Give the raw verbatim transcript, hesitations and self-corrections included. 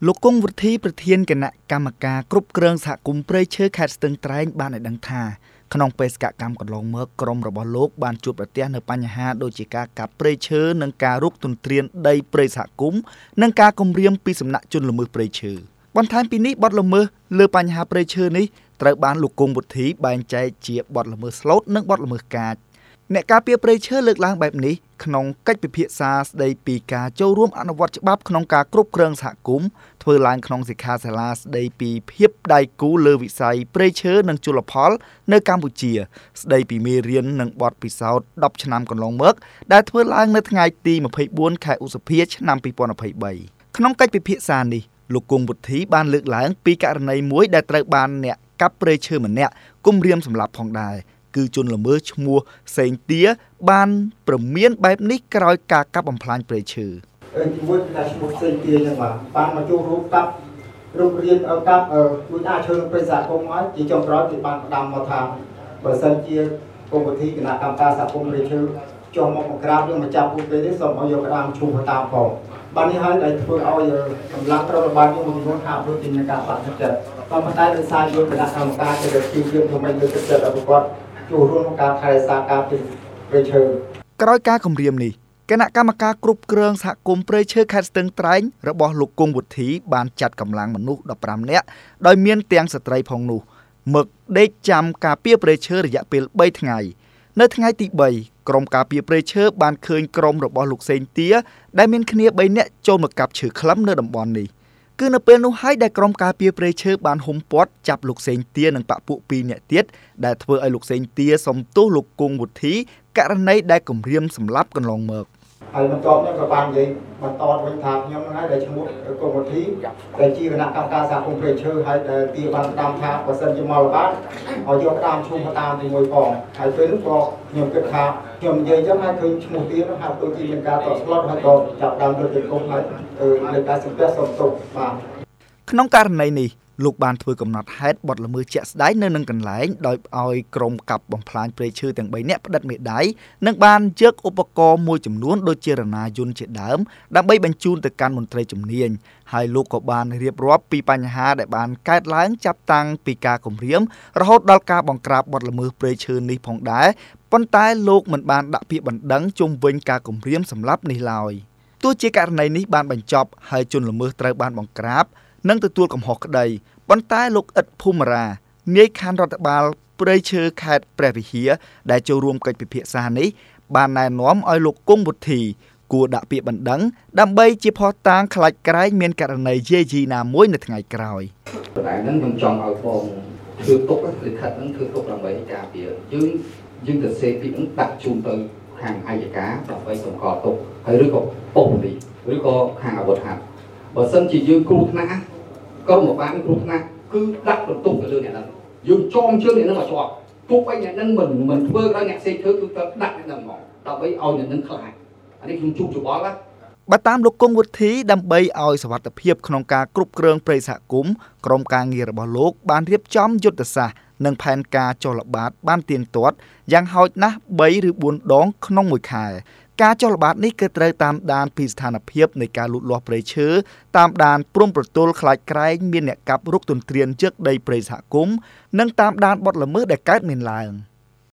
លោកគង់វុធីប្រធានគណៈកម្មការគ្រប់គ្រងសហគមន៍ព្រៃឈើខេត្តស្ទឹងត្រែងបានឲ្យដឹងថាក្នុងបេសកកម្មកន្លងមកក្រុមរបស់លោកបានជួបប្រទះនៅបញ្ហាដូចជាការកាប់ព្រៃឈើនិងការរុកទន្ទ្រានដីព្រៃសហគមន៍និងការគំរាមពីសំណាក់ជនល្មើសព្រៃឈើបន្ថែមពីនេះបទល្មើសលើបញ្ហាព្រៃឈើនេះត្រូវបានលោកគង់វុធីបែងចែកជាបទល្មើសស្លូតនិងបទល្មើសកាចអ្នកការពារព្រៃឈើលើកឡើងបែបនេះក្នុងកិច្ចពិភាក្សាស្ដីពីការចូលរួមអនុវត្តច្បាប់ក្នុងការគ្រប់គ្រងសហគមន៍ធ្វើឡើងក្នុងសិក្ខាសាលាស្ដីពីភាពដៃគូលើវិស័យព្រៃឈើនិងជលផលនៅកម្ពុជាស្ដីពីមេរៀននិងបទពិសោធន៍ដប់ឆ្នាំកន្លងមកដែលធ្វើឡើងនៅថ្ងៃទីម្ភៃបួនខែឧសភាឆ្នាំពីរពាន់ម្ភៃបីក្នុងកិច្ចពិភាក្សានេះលោកគង់វុធីបានលើកឡើងពីករណីមួយដែលត្រូវបានអ្នកកាប់ព្រៃឈើម្នាក់គំរាមសម្លាប់ផងដែរគឺជនល្មើសឈ្មោះសេងទាបានប្រមានបែបនេះក្រោយការកាប់បំផ្លាញព្រៃឈើជាមួយតែឈ្មោះសេងទាហ្នឹងបាទបានមកចូលរួមកាប់រូបរាងកាប់ជួយអាចឈើព្រៃសហគមន៍មកជាចុងក្រោយគេបានផ្ដាំមកថាបើសិនជាគណៈវិធីគណៈកម្មការសហគមន៍ព្រៃឈើចុះមកបង្ក្រាបយើងមកចាប់ពួកគេនេះសូមឲ្យយកក្តាមឈូសតាមផងបាននេះហើយដែលធ្វើឲ្យកម្លាំងប្រតិបត្តិយើងមួយចំនួនហាក់ដូចជាមានការបាក់ទឹកចិត្តក៏ប៉ុន្តែដោយសារយើងគណៈកម្មការទៅជួយយើងធ្វើឲ្យលើកទឹកចិត្តឲ្យប្រកបចូលរួមក្នុងការថែរក្សាការពារព្រៃឈើក្រោយការគម្រាមនេះគណៈកម្មការគ្រប់គ្រងសហគមន៍ព្រៃឈើខេត្តស្ទឹងត្រែងរបស់លោកគង់វុធីបានចាត់កម្លាំងមនុស្សដប់ប្រាំនាក់ដោយមានទាំងស្ត្រីផងនោះមកដេកចាំការពារព្រៃឈើរយៈពេលបីថ្ងៃនៅថ្ងៃទីបីក្រុមការពារព្រៃឈើបានឃើញក្រុមរបស់លោកសេងទាដែលមានគ្នាបីនាក់ចូលមកកាប់ឈើខ្លឹមនៅតំបន់នេះគឺនៅពេលនោះហើយដែលក្រុមការពារព្រៃឈើបានហុំព័ទ្ធចាប់លោកសេងទានិងបកពួកពីរនាក់ទៀតដែលធ្វើឲ្យលោកសេងទាសំទោសលោកគង់វុធីករណីដែលគំរាមសម្លាប់កន្លងមកហើយបន្ទាប់នេះក៏បាននិយាយបន្តវិញថាខ្ញុំហ្នឹងហើយដែលឈ្មោះគង់វុធីដែលជាគណៈកម្មការសហគមន៍ព្រៃឈើហើយដែលទីបានតាមថាបើសិនជាមកល្បាតឲ្យយកតាមឈ្មោះតាមជាមួយផងហើយពេលនោះក៏ខ្ញុំគិតថាខ្ញុំនិយាយចឹងហើយឃើញឈ្មោះទៀតហ្នឹងហើយដូចជាមានការតបស្លុតហើយក៏ចាប់ដើមរត់ទៅគុំហើយលើកការសំពះសំទុកបាទក្នុងករណីនេះលោកបានធ្វើកំណត់ហេតុបទល្មើសជាក់ស្ដែងនៅនឹងកន្លែងដោយឲ្យក្រុមកាប់បំផ្លាញព្រៃឈើទាំងបីនាក់ផ្តិតមេដាយនិងបានយកឧបករណ៍មួយចំនួនដូចជារណាយន្តជាដើមដើម្បីបញ្ជូនទៅកាន់មន្ត្រីជំនាញហើយលោកក៏បានរៀបរាប់ពីបញ្ហាដែលបានកើតឡើងចាប់តាំងពីការគំរាមរហូតដល់ការបង្ក្រាបបទល្មើសព្រៃឈើនេះផងដែរប៉ុន្តែលោកមិនបានដាក់ពាក្យបណ្ដឹងជុំវិញការគំរាមសម្លាប់នេះឡើយទោះជាករណីនេះបានបញ្ចប់ហើយជនល្មើសត្រូវបានបង្ក្រាបនិងទទួលកំហុសក្តីប៉ុន្តែលោកអ៊ិតភូមិរានាយខណ្ឌរដ្ឋបាលព្រៃឈើខេត្តព្រះវិហារដែលចូលរួមកិច្ចពិភាក្សានេះបានណែនាំឲ្យលោកគង់វុធីគួរដាក់ពាក្យបណ្ដឹងដើម្បីជាភស្តុតាងខ្លាចក្រែងមានករណីយាយីណាមួយនៅថ្ងៃក្រោយបណ្ដឹងហ្នឹងខ្ញុំចង់ឲ្យបងធ្វើទុកលិខិតហ្នឹងធ្វើទុកដើម្បីការពារយើងយើងទៅសេពីហ្នឹងដាក់ជូនទៅខាងអាយកាដើម្បីសម្គាល់ទុកហើយឬក៏ពុកនេះឬក៏ខាងអាវុធហត្ថបើសិនជាយើងគ្រោះថ្នាក់ក្រុមបានគ្រោះថ្នាក់គឺដាក់បន្ទុកទៅលើអ្នកហ្នឹងយើងចងជើងអ្នកហ្នឹងមកជាប់ទោះបីអ្នកហ្នឹងមិនមិនធ្វើដល់អ្នកផ្សេងធ្វើគឺទៅដាក់អ្នកហ្នឹងមកដើម្បីឲ្យអ្នកហ្នឹងខ្លាចអានេះខ្ញុំជួបច្បល់ណាបើតាមលោកគង់វុធីដើម្បីឲ្យសុវត្ថិភាពក្នុងការគ្រប់គ្រងព្រៃសហគមន៍ក្រុមការងាររបស់លោកបានរៀបចំយុទ្ធសាស្ត្រនិងផែនការចុះល្បាតបានទៀងទាត់យ៉ាងហោចណាស់បីឬបួនដងក្នុងមួយខែការចុះល្បាតនេះគឺត្រូវតាមដានពីស្ថានភាពនៃការលូតលាស់ព្រៃឈើតាមដានព្រំប្រទល់ខ្លាចក្រែងមានអ្នកកាប់រុកទន្ទ្រានជឹកដីព្រៃសហគមន៍និងតាមដានបទល្មើសដែលកើតមានឡើង។